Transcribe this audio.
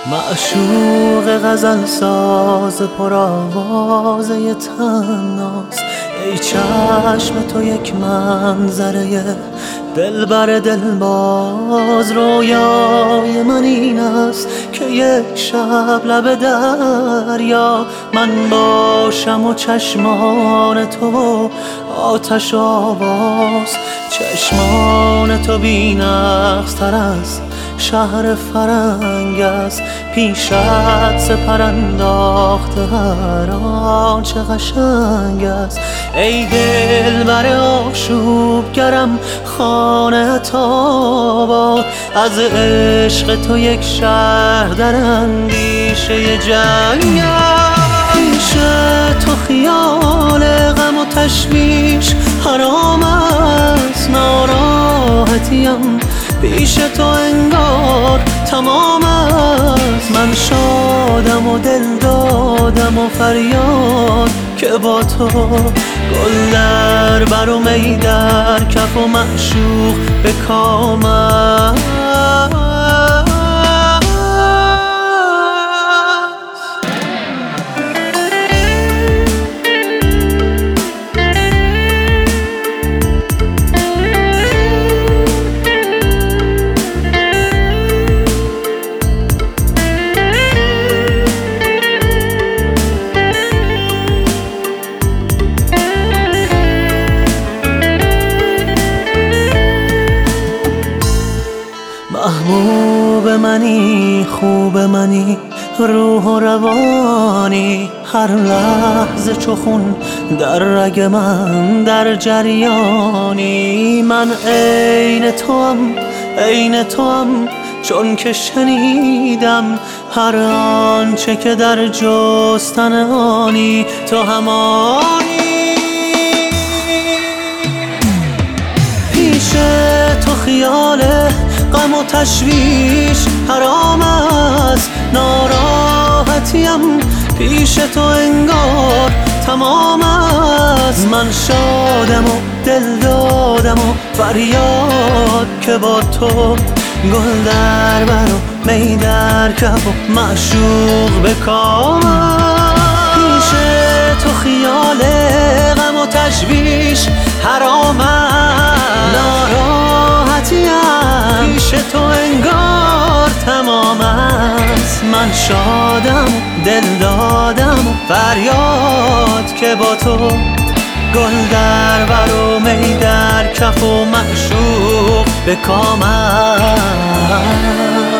معشوق غزل ساز پرآوازه تناست. ای چشم تو یک منظره دلبر دلباز، رویای من این است که یک شب لب دریا من باشم و چشمان تو آتش آواز. چشمان تو بی‌نقص تر از شهر فرنگ است، پیشت سپر انداخته هر آنچه قشنگ است. ای دلبر آشوبگرم خانه تاباد، از عشق تو یک شهر در اندیشه جنگ است. پیش تو خیال غم و تشویش حرام است، ناراحتیم پیش تو انگار تمام است. من شادم و دل دادم و فریاد که با تو گل در بر و می در کف و معشوق به کام است. محبوب منی، خوب منی، روح و روانی، هر لحظه چو خون در رگ من در جریانی. من عین توام چون که شنیدم هر آنچه که در جستن آنی تو همانی. پیش تو خیال غم و تشویش حرام است، ناراحتیم پیش تو انگار تمام است. من شادم و دل دادم و فریاد که با تو گل در بر و می در کف و معشوق به کام است. پیش تو خیال غم و تشویش حرام است، ناراحتیم پیش تو انگار تمام است. من شادم دل دادم فریاد که با تو گل در بر و می در کف و معشوق به کام است.